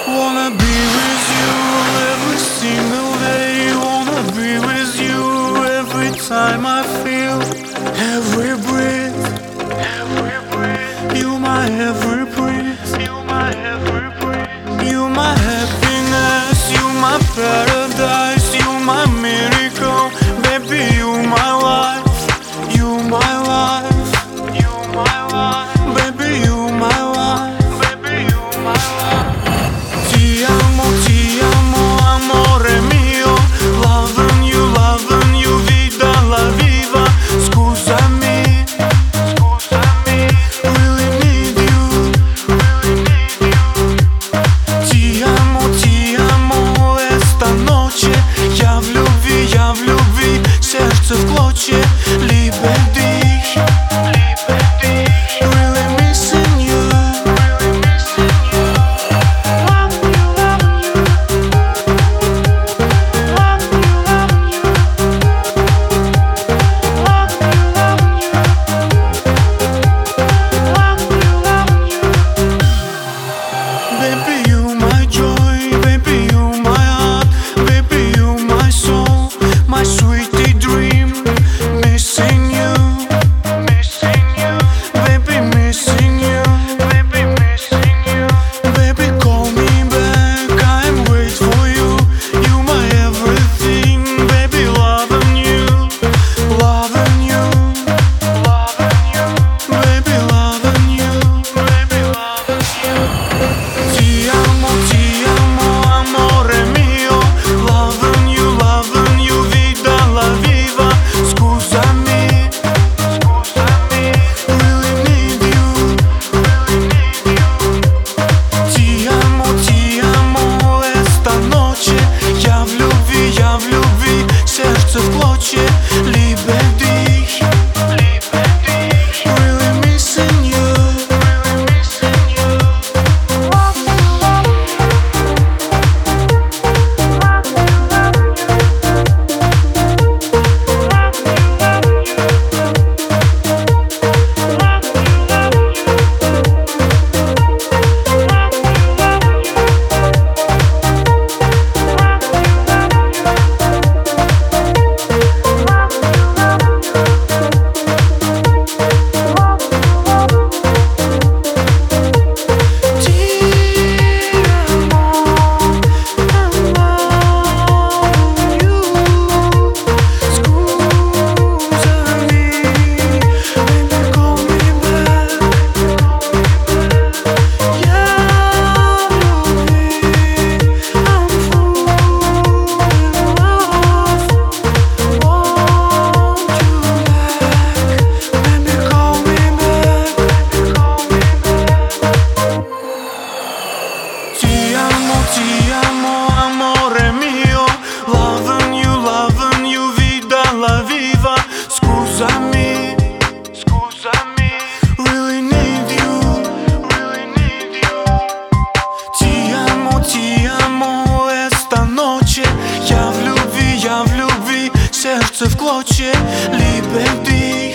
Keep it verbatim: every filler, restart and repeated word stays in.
Wanna be with you every single day. Wanna be with you every time I feel. Every breath, every breath. You my every breath, you my every breath. You my happiness, you my paradise, you my miracle. Baby, you my life, you my life, you my life. Baby, you my life, baby, you my life. Ti amo, ti amo, amore mio. Loving you, loving you, vida la viva. Scusami, scusami, really need you, really need you. Ti amo, ti amo, esta noche. Я в любви, я в любви, сердце в клочья. Liebe dich, liebe dich, really missing you, really missing you. Love you, love you, love you, love you, love you, love you, love you, love you. Baby, you my joy, baby, you my heart, baby, you my soul, my sweetie dream. Missing you, missing you, baby, missing you, baby, missing you. Baby, call me back, I'm wait for you. You my everything, baby, loving you, loving you, loving you, baby, loving you, baby, loving you. Ti amo, ti amo, amore mio. Loving you, loving you, vida la viva. Scusami, scusami, really need you, really need you. Ti amo, ti amo, esta noche. Я в любви, я в любви, сердце в клочья. Liebe dich, liebe dich, really missing you, really missing you. Love you, love you, love you, love you, love you, love you, love Ti amo, ti amo, amore mio. Loving you, loving you, vida la viva. Scusami, scusami, really need you, really need you. Ti amo, ti amo, esta noche. Я в любви, я в любви, сердце в клочья. Liebe dich.